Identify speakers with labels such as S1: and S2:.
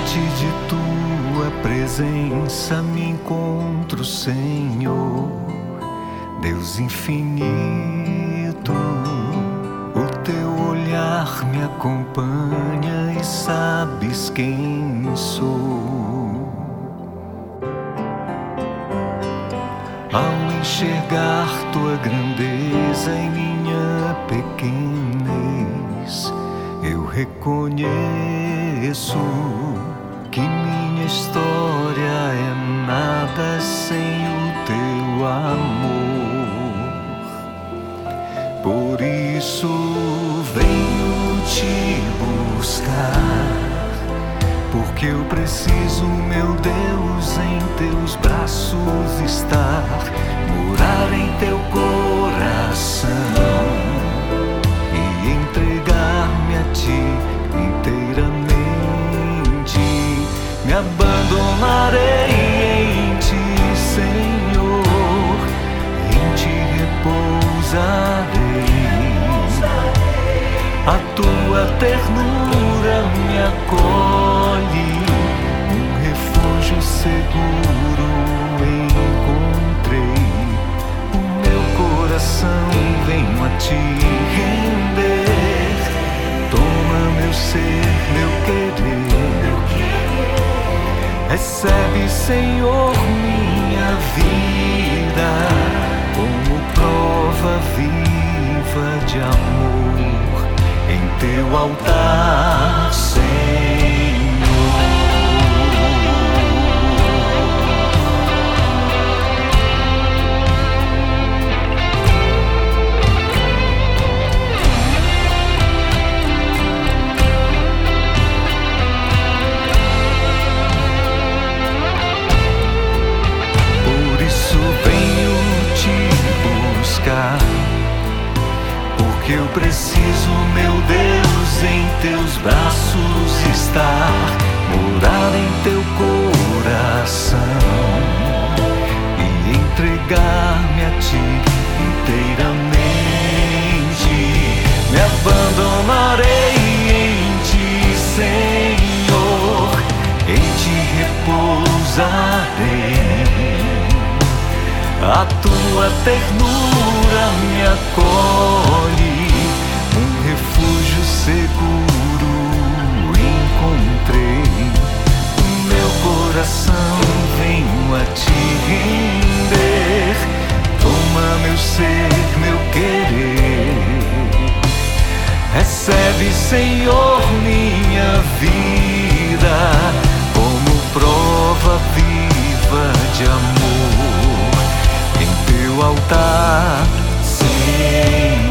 S1: Diante de tua presença me encontro, Senhor, Deus infinito. O teu olhar me acompanha e sabes quem sou. Ao enxergar tua grandeza em minha pequenez, eu reconheço que minha história é nada sem o teu amor. Por isso venho te buscar, porque eu preciso, meu Deus, em teus braços estar, morar em teu coração e entregar-me a ti inteiramente. Me abandonarei em ti, Senhor, em ti repousarei. A tua ternura me acolhe, um refúgio seguro encontrei. O meu coração venho a te render. Toma meu ser, meu querer. Recebe, Senhor, minha vida como prova viva de amor em teu altar, Senhor. Por isso venho te buscar, porque eu preciso, meu Deus, em teus braços estar, morar em teu coração e entregar-me a ti inteiramente. Me abandonarei em ti, Senhor, em ti repousarei. A tua ternura me acolhe, um refúgio seguro encontrei. O meu coração venho a te render. Toma meu ser, meu querer. Recebe, Senhor, minha vida como prova viva de amor em teu altar, Senhor.